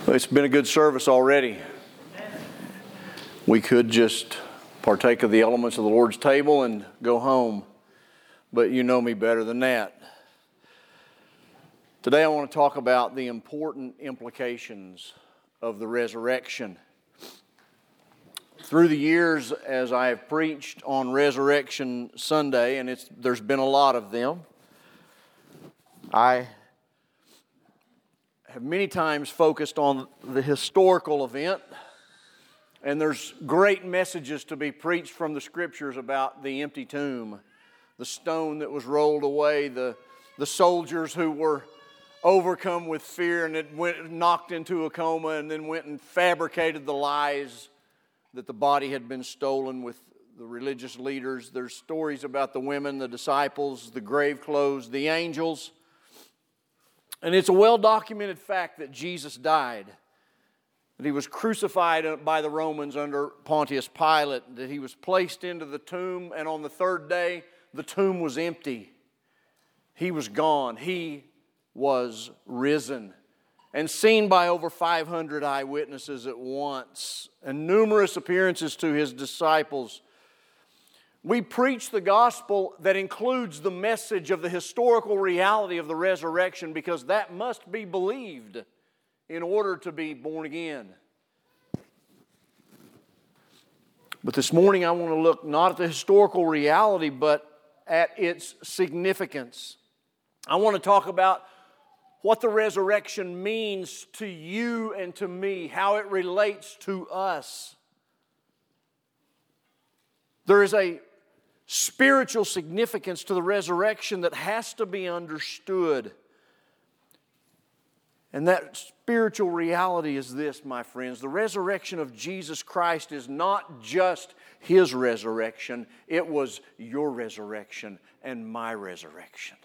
Well, it's been a good service already. We could just partake of the elements of the Lord's table and go home, but you know me better than that. Today I want to talk about the important implications of the resurrection. Through the years, as I have preached on Resurrection Sunday, and there's been a lot of them, I have many times focused on the historical event, and there's great messages to be preached from the Scriptures about the empty tomb, the stone that was rolled away, the soldiers who were overcome with fear and it went knocked into a coma and then went and fabricated the lies that the body had been stolen with the religious leaders. There's stories about the women, the disciples, the grave clothes, the angels. And it's a well-documented fact that Jesus died, that he was crucified by the Romans under Pontius Pilate, that he was placed into the tomb, and on the third day, the tomb was empty. He was gone. He was risen and seen by over 500 eyewitnesses at once, and numerous appearances to his disciples. We preach the gospel that includes the message of the historical reality of the resurrection, because that must be believed in order to be born again. But this morning I want to look not at the historical reality, but at its significance. I want to talk about what the resurrection means to you and to me, how it relates to us. There is a spiritual significance to the resurrection that has to be understood. And that spiritual reality is this, my friends. The resurrection of Jesus Christ is not just His resurrection. It was your resurrection and my resurrection.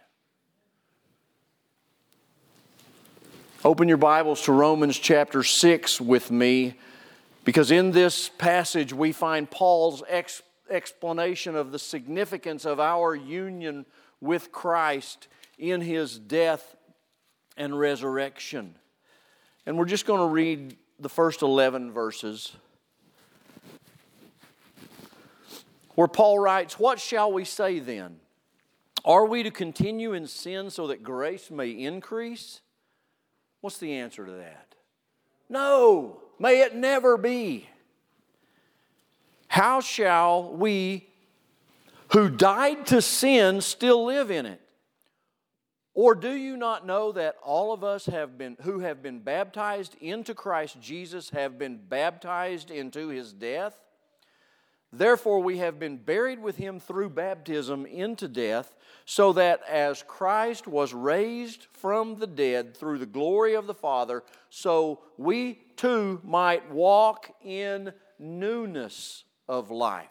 Open your Bibles to Romans chapter 6 with me, because in this passage we find Paul's explanation of the significance of our union with Christ in His death and resurrection. And we're just going to read the first 11 verses, where Paul writes, "What shall we say then? Are we to continue in sin so that grace may increase?" What's the answer to that? No, may it never be. How shall we who died to sin still live in it? Or do you not know that all of us who have been baptized into Christ Jesus have been baptized into His death? Therefore we have been buried with Him through baptism into death, so that as Christ was raised from the dead through the glory of the Father, so we too might walk in newness of life.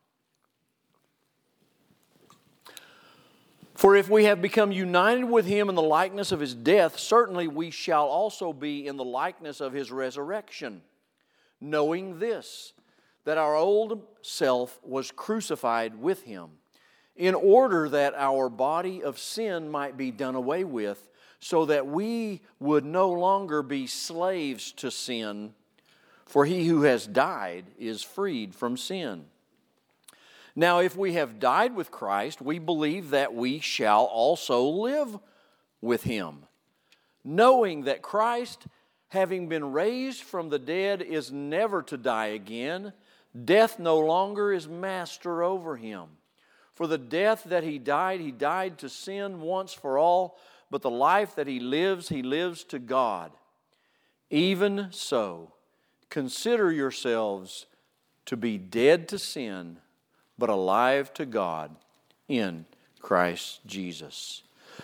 For if we have become united with Him in the likeness of His death, certainly we shall also be in the likeness of His resurrection, knowing this, that our old self was crucified with Him, in order that our body of sin might be done away with, so that we would no longer be slaves to sin, for he who has died is freed from sin. Now, if we have died with Christ, we believe that we shall also live with Him, knowing that Christ, having been raised from the dead, is never to die again. Death no longer is master over Him. For the death that He died to sin once for all, but the life that He lives to God. Even so, consider yourselves to be dead to sin, but alive to God in Christ Jesus.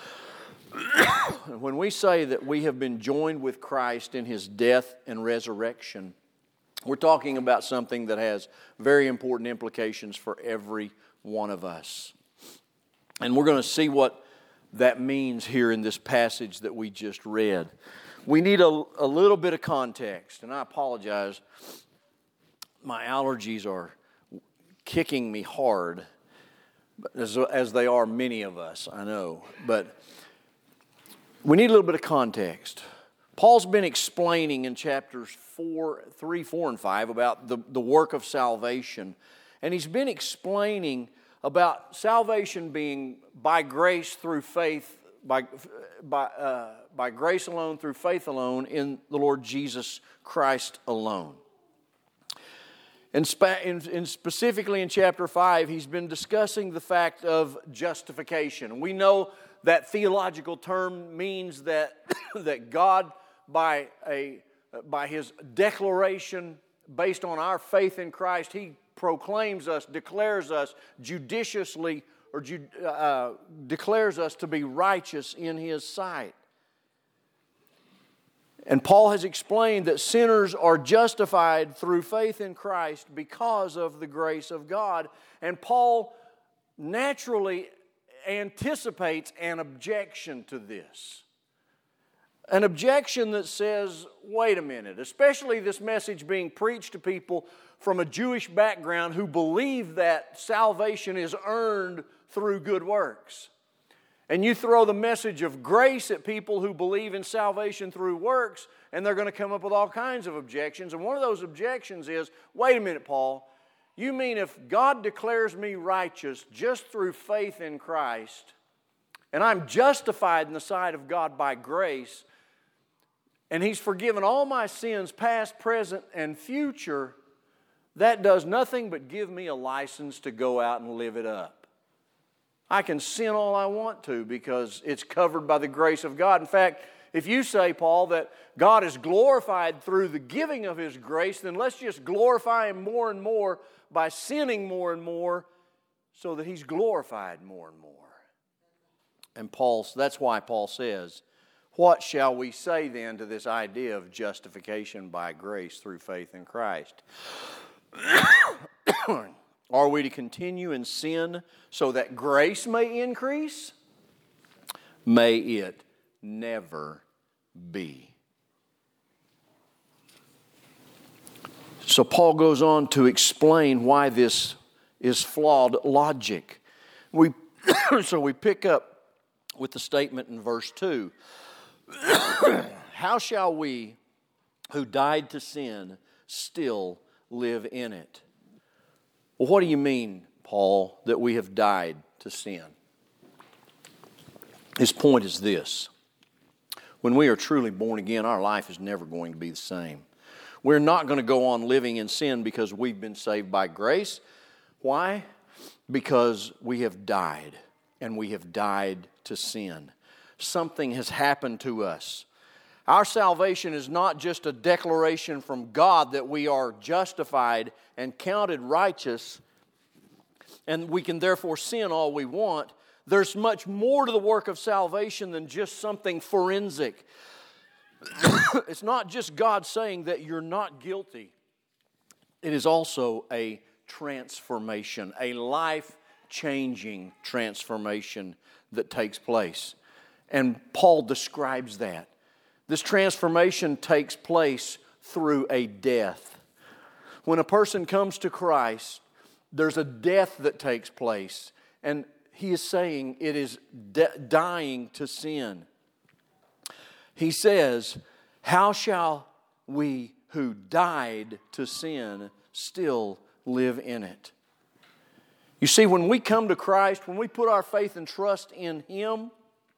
When we say that we have been joined with Christ in His death and resurrection, we're talking about something that has very important implications for every one of us. And we're going to see what that means here in this passage that we just read. We need a little bit of context, and I apologize. My allergies are kicking me hard, as they are many of us, I know. But we need a little bit of context. Paul's been explaining in chapters 3, 4, and 5 about the work of salvation. And he's been explaining about salvation being by grace through faith, by grace alone, through faith alone, in the Lord Jesus Christ alone. And specifically in chapter 5, he's been discussing the fact of justification. We know that theological term means that, that God, by His declaration based on our faith in Christ, He proclaims us, declares us judiciously, or declares us to be righteous in His sight. And Paul has explained that sinners are justified through faith in Christ because of the grace of God. And Paul naturally anticipates an objection to this. An objection that says, wait a minute, especially this message being preached to people from a Jewish background who believe that salvation is earned through good works. And you throw the message of grace at people who believe in salvation through works, and they're going to come up with all kinds of objections. And one of those objections is, wait a minute, Paul, you mean if God declares me righteous just through faith in Christ, and I'm justified in the sight of God by grace, and He's forgiven all my sins, past, present, and future, that does nothing but give me a license to go out and live it up. I can sin all I want to because it's covered by the grace of God. In fact, if you say, Paul, that God is glorified through the giving of His grace, then let's just glorify Him more and more by sinning more and more so that He's glorified more and more. And that's why Paul says, what shall we say then to this idea of justification by grace through faith in Christ? Are we to continue in sin so that grace may increase? May it never be. So Paul goes on to explain why this is flawed logic. So we pick up with the statement in verse 2. How shall we who died to sin still live in it? Well, what do you mean, Paul, that we have died to sin? His point is this. When we are truly born again, our life is never going to be the same. We're not going to go on living in sin because we've been saved by grace. Why? Because we have died, and we have died to sin. Something has happened to us. Our salvation is not just a declaration from God that we are justified and counted righteous, and we can therefore sin all we want. There's much more to the work of salvation than just something forensic. It's not just God saying that you're not guilty. It is also a transformation, a life-changing transformation that takes place. And Paul describes that. This transformation takes place through a death. When a person comes to Christ, there's a death that takes place. And he is saying it is dying to sin. He says, how shall we who died to sin still live in it? You see, when we come to Christ, when we put our faith and trust in Him,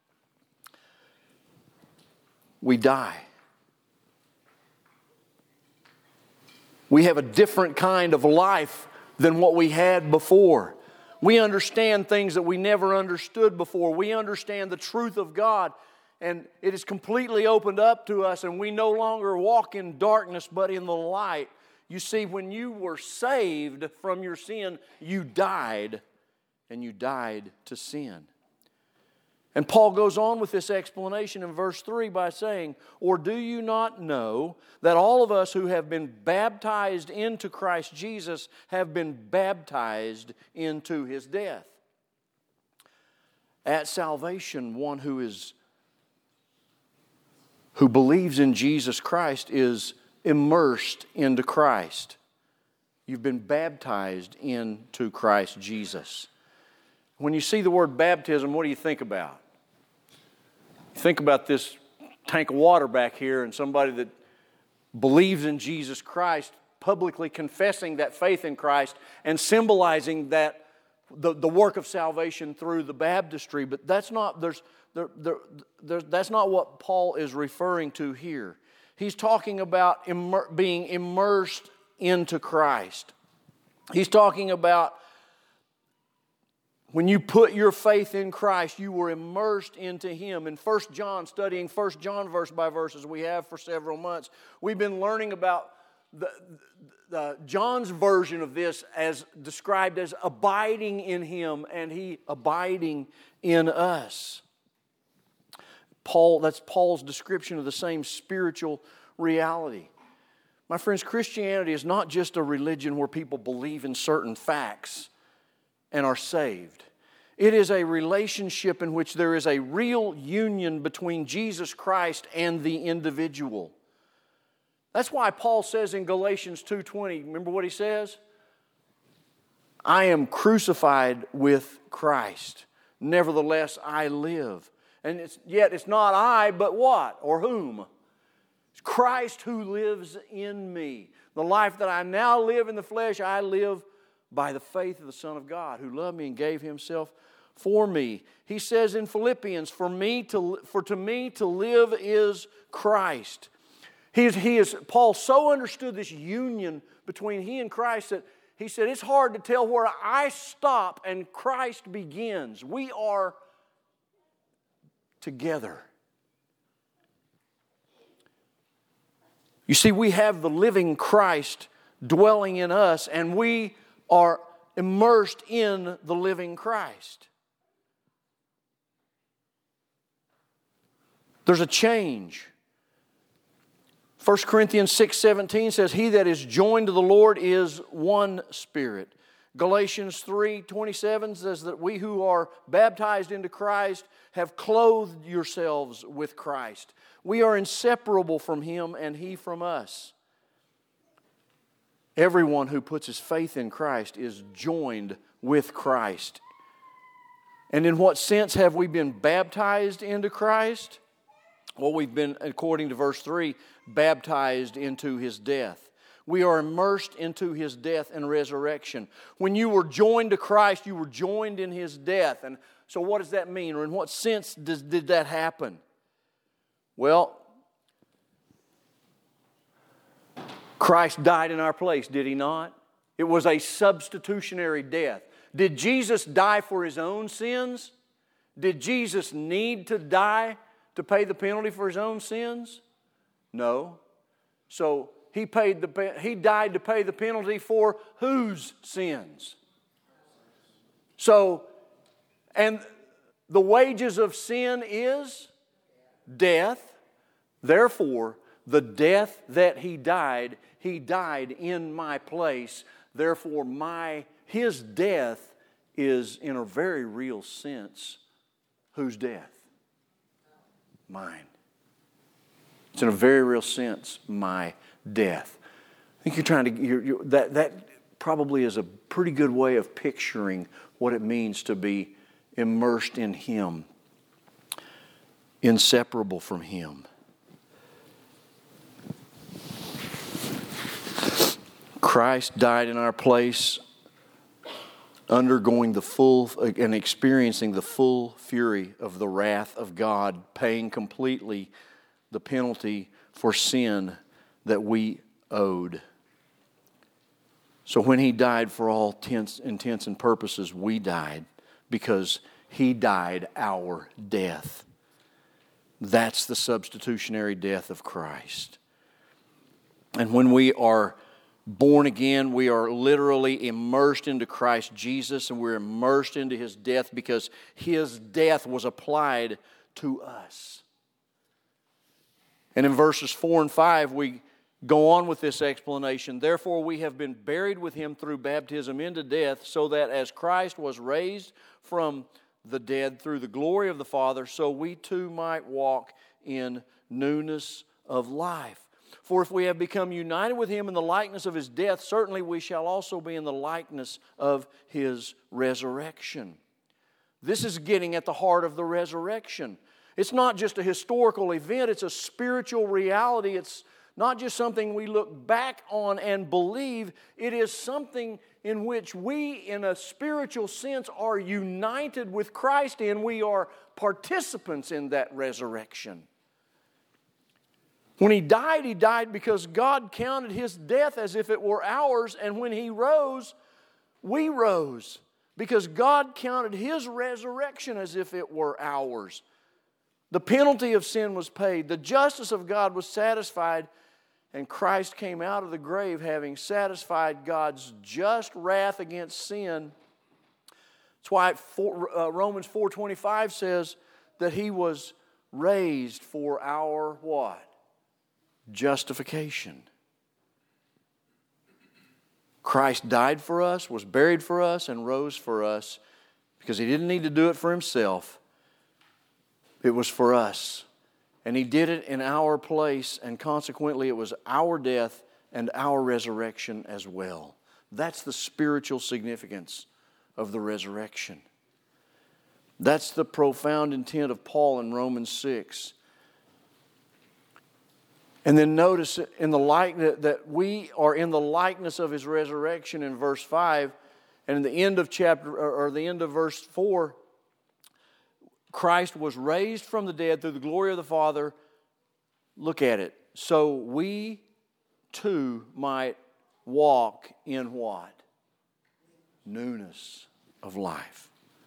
we die. We have a different kind of life than what we had before. We understand things that we never understood before. We understand the truth of God, and it is completely opened up to us, and we no longer walk in darkness but in the light. You see, when you were saved from your sin, you died, and you died to sin. And Paul goes on with this explanation in verse 3 by saying, or do you not know that all of us who have been baptized into Christ Jesus have been baptized into His death? At salvation, one who believes in Jesus Christ is immersed into Christ. You've been baptized into Christ Jesus. When you see the word baptism, what do you think about? Think about this tank of water back here, and somebody that believes in Jesus Christ, publicly confessing that faith in Christ and symbolizing that the work of salvation through the baptistry. But that's not that's not what Paul is referring to here. He's talking about being immersed into Christ. He's talking about when you put your faith in Christ, you were immersed into Him. In 1 John, studying 1 John verse by verse as we have for several months, we've been learning about John's version of this as described as abiding in Him and He abiding in us. That's Paul's description of the same spiritual reality. My friends, Christianity is not just a religion where people believe in certain facts and are saved. It is a relationship in which there is a real union between Jesus Christ and the individual. That's why Paul says in Galatians 2:20, remember what he says? I am crucified with Christ. Nevertheless, I live. And yet it's not I, but what? Or whom? It's Christ who lives in me. The life that I now live in the flesh, I live by the faith of the Son of God who loved me and gave Himself for me. He says in Philippians, to me to live is Christ. Paul so understood this union between he and Christ that he said it's hard to tell where I stop and Christ begins. We are together. You see, we have the living Christ dwelling in us, and we are immersed in the living Christ. There's a change. 1 Corinthians 6:17 says, He that is joined to the Lord is one spirit. Galatians 3:27 says that we who are baptized into Christ have clothed yourselves with Christ. We are inseparable from Him and He from us. Everyone who puts his faith in Christ is joined with Christ. And in what sense have we been baptized into Christ? Well, we've been, according to verse 3, baptized into His death. We are immersed into His death and resurrection. When you were joined to Christ, you were joined in His death. And so what does that mean? Or in what sense did that happen? Well, Christ died in our place, did He not? It was a substitutionary death. Did Jesus die for His own sins? Did Jesus need to die to pay the penalty for His own sins? No. So He died to pay the penalty for whose sins? So, and the wages of sin is death. Therefore, the death that He died in my place. Therefore, His death is, in a very real sense, whose death? Mine. It's in a very real sense, my death. I think you're trying to, that probably is a pretty good way of picturing what it means to be immersed in Him, inseparable from Him. Christ died in our place, undergoing the full and experiencing the full fury of the wrath of God, paying completely the penalty for sin that we owed. So when He died, for all intents and purposes, we died because He died our death. That's the substitutionary death of Christ. And when we are born again, we are literally immersed into Christ Jesus, and we're immersed into His death because His death was applied to us. And in verses 4 and 5, we go on with this explanation. Therefore, we have been buried with Him through baptism into death, so that as Christ was raised from the dead through the glory of the Father, so we too might walk in newness of life. For if we have become united with Him in the likeness of His death, certainly we shall also be in the likeness of His resurrection. This is getting at the heart of the resurrection. It's not just a historical event, it's a spiritual reality. It's not just something we look back on and believe. It is something in which we, in a spiritual sense, are united with Christ in. We are participants in that resurrection. When He died because God counted His death as if it were ours. And when He rose, we rose because God counted His resurrection as if it were ours. The penalty of sin was paid. The justice of God was satisfied. And Christ came out of the grave having satisfied God's just wrath against sin. That's why Romans 4:25 says that He was raised for our what? Justification. Christ died for us, was buried for us, and rose for us because He didn't need to do it for Himself. It was for us. And He did it in our place, and consequently it was our death and our resurrection as well. That's the spiritual significance of the resurrection. That's the profound intent of Paul in Romans 6. And then notice in the likeness that we are in the likeness of His resurrection in verse 5, and in the end of the end of verse 4, Christ was raised from the dead through the glory of the Father. Look at it. So we too might walk in what? Newness of life.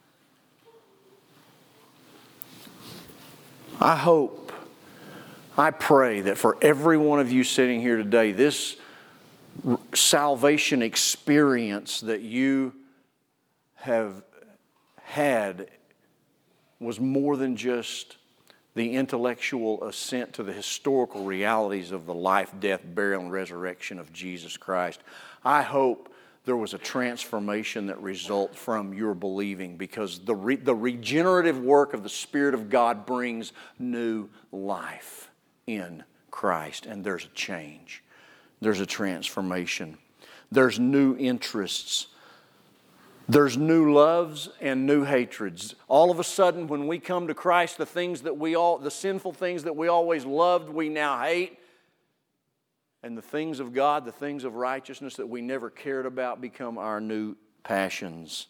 I pray that for every one of you sitting here today, this salvation experience that you have had was more than just the intellectual assent to the historical realities of the life, death, burial, and resurrection of Jesus Christ. I hope there was a transformation that results from your believing, because the regenerative work of the Spirit of God brings new life in Christ. And there's a change. There's a transformation. There's new interests. There's new loves and new hatreds. All of a sudden, when we come to Christ, the sinful things that we always loved, we now hate. And the things of God, the things of righteousness that we never cared about, become our new passions.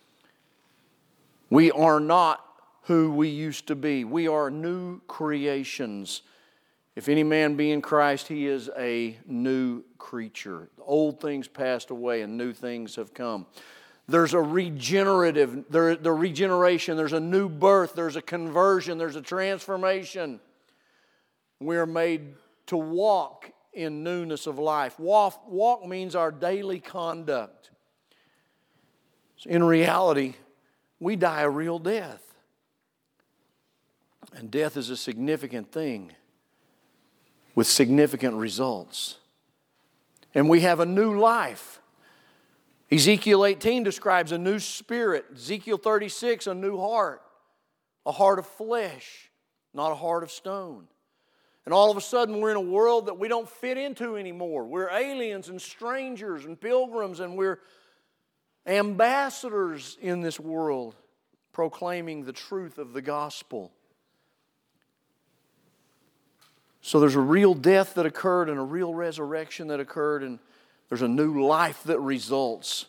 We are not who we used to be. We are new creations. If any man be in Christ, he is a new creature. The old things passed away and new things have come. There's a regeneration, there's a new birth, there's a conversion, there's a transformation. We are made to walk in newness of life. Walk means our daily conduct. So in reality, we die a real death. And death is a significant thing with significant results. And we have a new life. Ezekiel 18 describes a new spirit. Ezekiel 36, a new heart. A heart of flesh, not a heart of stone. And all of a sudden we're in a world that we don't fit into anymore. We're aliens and strangers and pilgrims, and we're ambassadors in this world proclaiming the truth of the gospel. So there's a real death that occurred and a real resurrection that occurred, and there's a new life that results.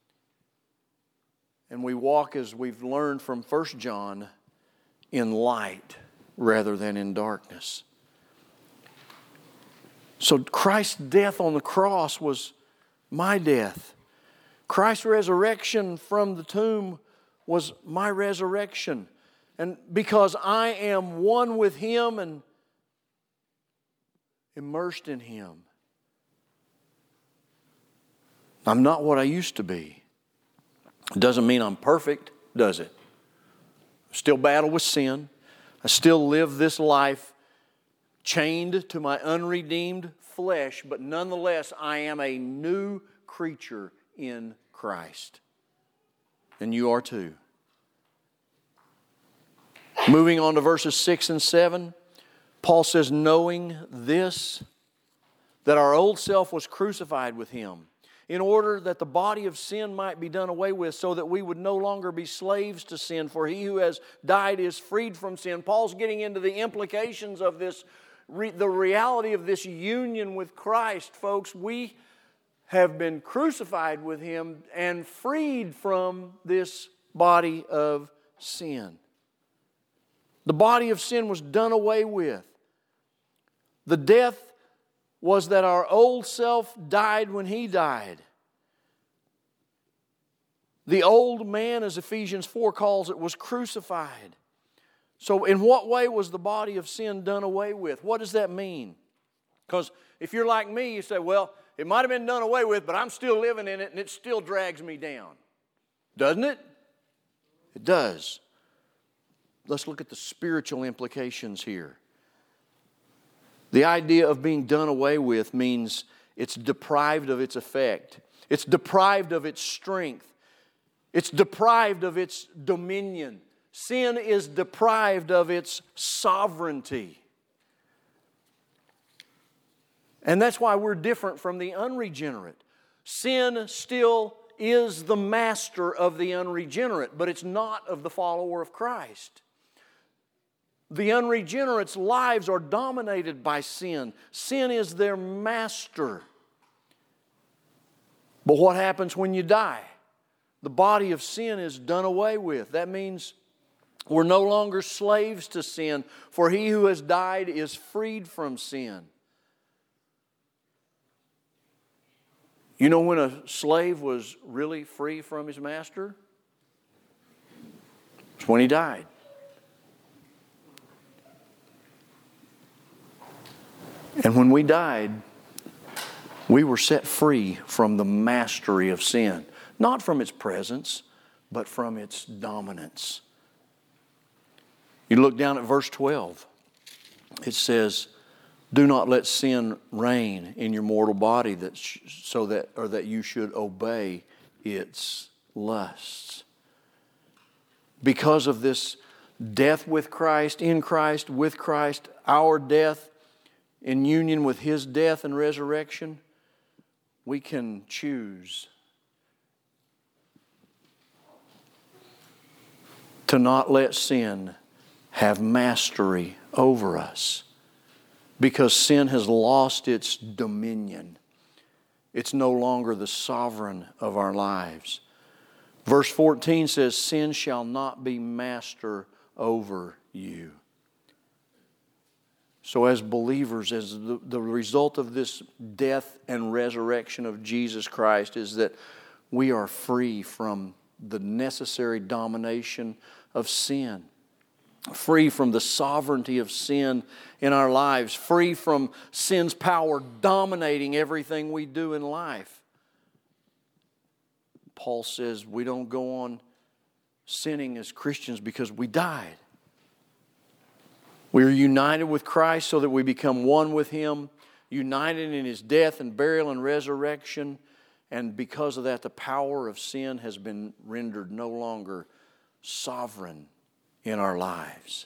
And we walk, as we've learned from 1 John, in light rather than in darkness. So Christ's death on the cross was my death. Christ's resurrection from the tomb was my resurrection. And because I am one with Him and immersed in Him, I'm not what I used to be. It doesn't mean I'm perfect, does it? I still battle with sin. I still live this life chained to my unredeemed flesh, but nonetheless, I am a new creature in Christ. And you are too. Moving on to verses 6 and 7, Paul says, knowing this, that our old self was crucified with Him, in order that the body of sin might be done away with, so that we would no longer be slaves to sin. For he who has died is freed from sin. Paul's getting into the implications of this, the reality of this union with Christ. Folks, we have been crucified with Him and freed from this body of sin. The body of sin was done away with. The death was that our old self died when He died. The old man, as Ephesians 4 calls it, was crucified. So in what way was the body of sin done away with? What does that mean? Because if you're like me, you say, well, it might have been done away with, but I'm still living in it and it still drags me down. Doesn't it? It does. Let's look at the spiritual implications here. The idea of being done away with means it's deprived of its effect. It's deprived of its strength. It's deprived of its dominion. Sin is deprived of its sovereignty. And that's why we're different from the unregenerate. Sin still is the master of the unregenerate, but it's not of the follower of Christ. The unregenerates' lives are dominated by sin. Sin is their master. But what happens when you die? The body of sin is done away with. That means we're no longer slaves to sin, for he who has died is freed from sin. You know when a slave was really free from his master? It's when he died. And when we died, we were set free from the mastery of sin. Not from its presence, but from its dominance. You look down at verse 12. It says, "Do not let sin reign in your mortal body, that you should obey its lusts." Because of this death with Christ, in Christ, with Christ, our death in union with His death and resurrection, we can choose to not let sin have mastery over us, because sin has lost its dominion. It's no longer the sovereign of our lives. Verse 14 says, "Sin shall not be master over you." So as believers, as the result of this death and resurrection of Jesus Christ is that we are free from the necessary domination of sin. Free from the sovereignty of sin in our lives. Free from sin's power dominating everything we do in life. Paul says we don't go on sinning as Christians because we died. We are united with Christ so that we become one with Him, united in His death and burial and resurrection. And because of that, the power of sin has been rendered no longer sovereign in our lives.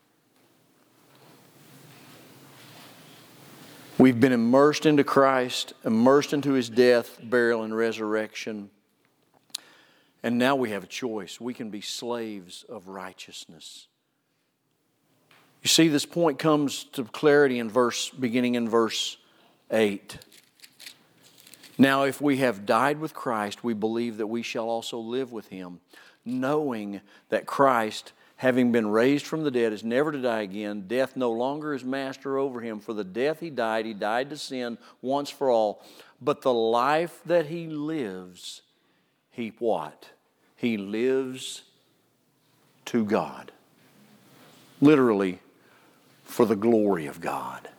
We've been immersed into Christ, immersed into His death, burial, and resurrection. And now we have a choice. We can be slaves of righteousness. You see, this point comes to clarity beginning in verse 8. "Now, if we have died with Christ, we believe that we shall also live with Him, knowing that Christ, having been raised from the dead, is never to die again. Death no longer is master over Him. For the death He died to sin once for all. But the life that He lives, He what? He lives to God." Literally, for the glory of God.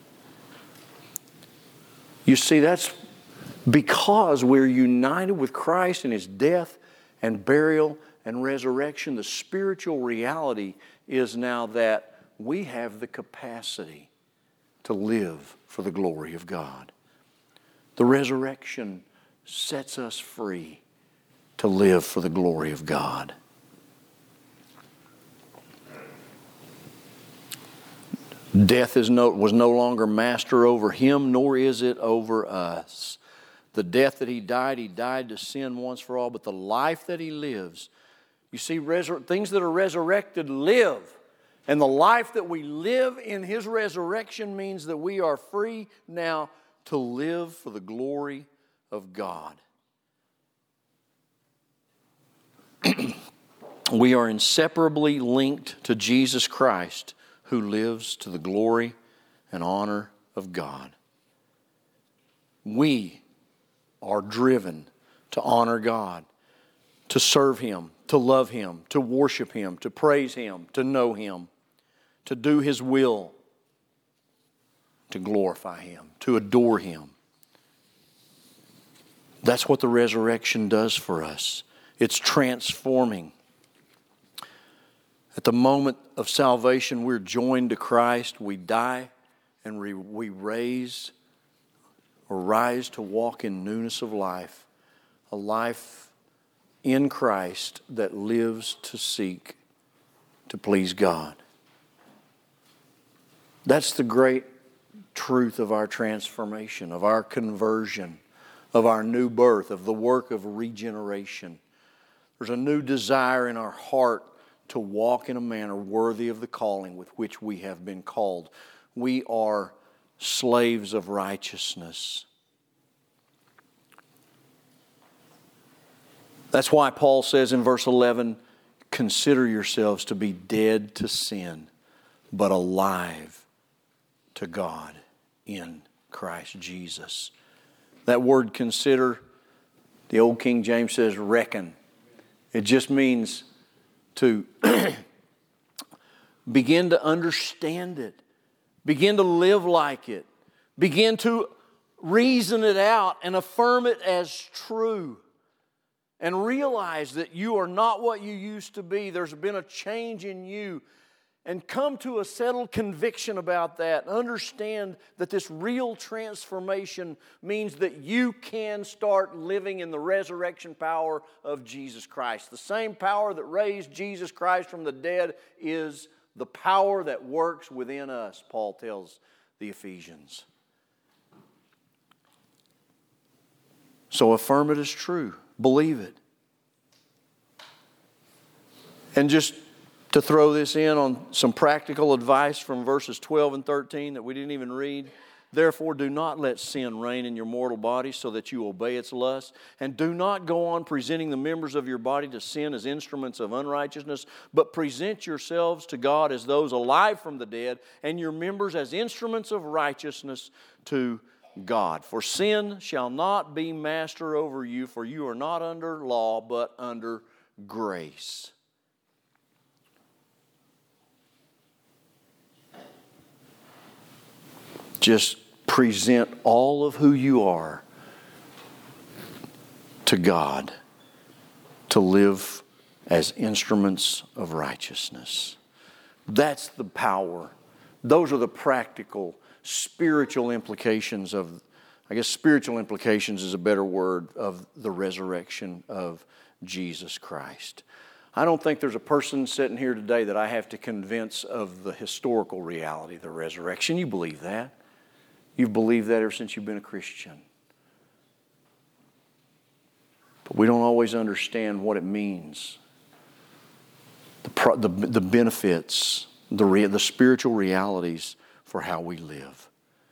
You see, that's because we're united with Christ in His death and burial and resurrection. The spiritual reality is now that we have the capacity to live for the glory of God. The resurrection sets us free to live for the glory of God. Death was no longer master over him, nor is it over us. The death that He died to sin once for all, but the life that He lives. You see, things that are resurrected live. And the life that we live in His resurrection means that we are free now to live for the glory of God. We are inseparably linked to Jesus Christ, who lives to the glory and honor of God. We are driven to honor God, to serve Him, to love Him, to worship Him, to praise Him, to know Him, to do His will, to glorify Him, to adore Him. That's what the resurrection does for us. It's transforming. At the moment of salvation, we're joined to Christ. We die and we rise to walk in newness of life. A life in Christ that lives to seek to please God. That's the great truth of our transformation, of our conversion, of our new birth, of the work of regeneration. There's a new desire in our heart to walk in a manner worthy of the calling with which we have been called. We are slaves of righteousness. That's why Paul says in verse 11, consider yourselves to be dead to sin, but alive to God in Christ Jesus. That word consider, the old King James says reckon. It just means to begin to understand it, begin to live like it, begin to reason it out and affirm it as true. And realize that you are not what you used to be. There's been a change in you. And come to a settled conviction about that. Understand that this real transformation means that you can start living in the resurrection power of Jesus Christ. The same power that raised Jesus Christ from the dead is the power that works within us, Paul tells the Ephesians. So affirm it as true. Believe it. And just to throw this in on some practical advice from verses 12 and 13 that we didn't even read. Therefore, do not let sin reign in your mortal body so that you obey its lusts. And do not go on presenting the members of your body to sin as instruments of unrighteousness, but present yourselves to God as those alive from the dead, and your members as instruments of righteousness to God. For sin shall not be master over you, for you are not under law, but under grace. Just present all of who you are to God to live as instruments of righteousness. That's the power. Those are the practical, spiritual implications of, I guess spiritual implications is a better word, of the resurrection of Jesus Christ. I don't think there's a person sitting here today that I have to convince of the historical reality of the resurrection. You believe that. You've believed that ever since you've been a Christian. But we don't always understand what it means. The benefits, the spiritual realities for how we live.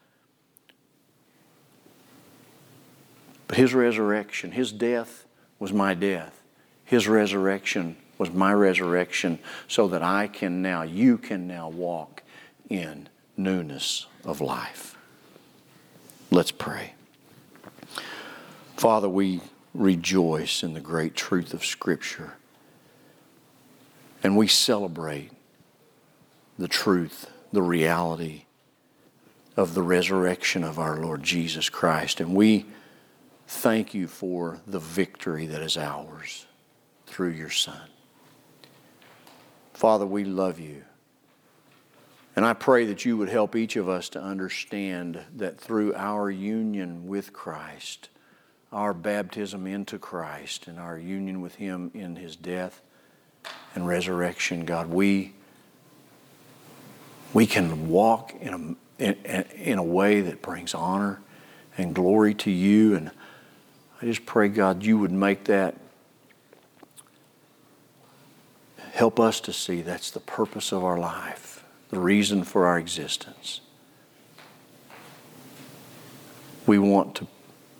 But His resurrection, His death was my death. His resurrection was my resurrection so that you can now walk in newness of life. Let's pray. Father, we rejoice in the great truth of Scripture. And we celebrate the truth, the reality of the resurrection of our Lord Jesus Christ. And we thank you for the victory that is ours through your Son. Father, we love you. And I pray that you would help each of us to understand that through our union with Christ, our baptism into Christ, and our union with Him in His death and resurrection, God, we can walk in a way that brings honor and glory to you. And I just pray, God, you would make that, help us to see that's the purpose of our life, the reason for our existence. We want to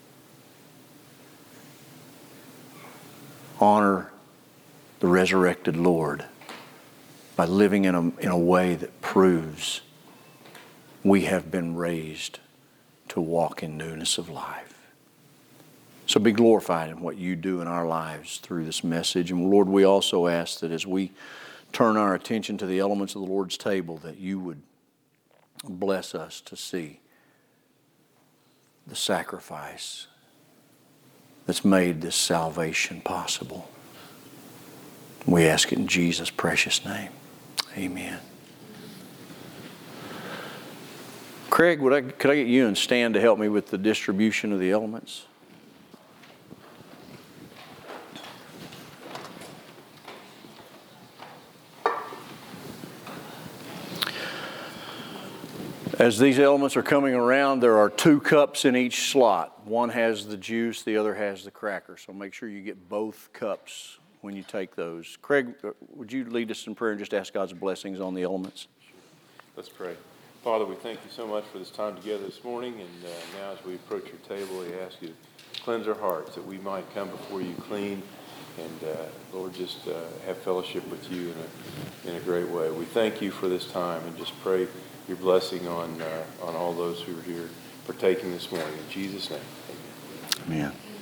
honor the resurrected Lord by living in a way that proves we have been raised to walk in newness of life. So be glorified in what you do in our lives through this message. And Lord, we also ask that as we turn our attention to the elements of the Lord's table, that you would bless us to see the sacrifice that's made this salvation possible. We ask it in Jesus' precious name. Amen. Craig, could I get you and Stan to help me with the distribution of the elements? As these elements are coming around, there are 2 cups in each slot. One has the juice, the other has the cracker. So make sure you get both cups when you take those. Craig, would you lead us in prayer and just ask God's blessings on the elements? Let's pray. Father, we thank you so much for this time together this morning. And now as we approach your table, we ask you to cleanse our hearts, that we might come before you clean. And Lord, just have fellowship with you in a great way. We thank you for this time and just pray your blessing on all those who are here partaking this morning. In Jesus' name, amen. Amen.